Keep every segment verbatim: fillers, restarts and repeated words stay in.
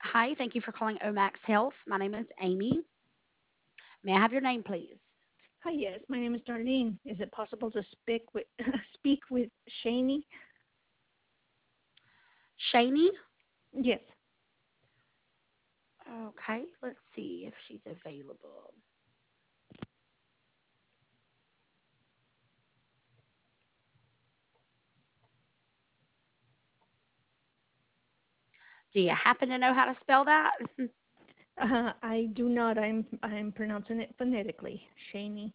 Hi, thank you for calling Omax Health. My name is Amy. May I have your name, please? Hi, yes, my name is Darlene. Is it possible to speak with speak with Shani? Shani? Yes. Okay, let's see if she's available. Do you happen to know how to spell that? Uh, I do not. I'm I'm pronouncing it phonetically. Shani.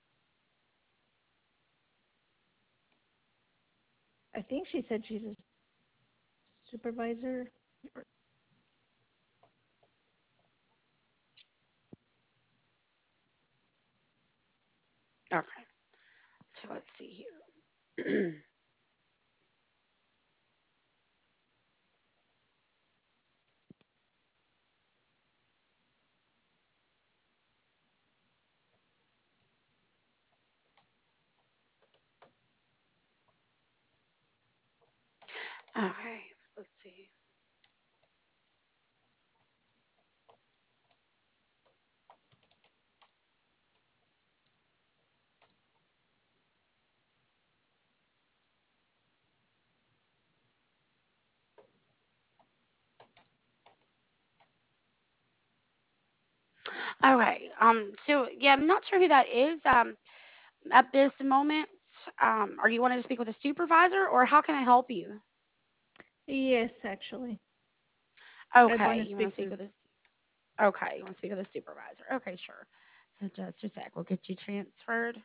I think she said she's a supervisor. Okay, so let's see here. Okay, let's see. Okay, um, so yeah, I'm not sure who that is. Um, at this moment, um, are you wanting to speak with a supervisor, or how can I help you? Yes, actually, I'd Okay, want to you want to speak speak with. with this? Okay, you want to speak with a supervisor? Okay, sure. So just a sec, we'll get you transferred.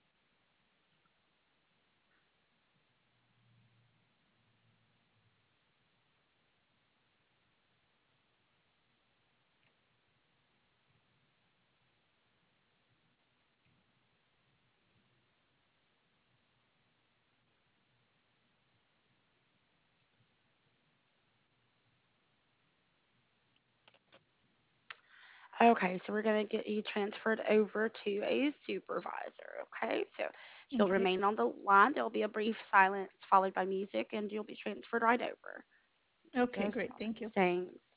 Okay, so we're going to get you transferred over to a supervisor. Okay, so if you'll Okay. remain on the line, there'll be a brief silence followed by music, and you'll be transferred right over. Okay, Just a great. moment. Thank you. Thanks.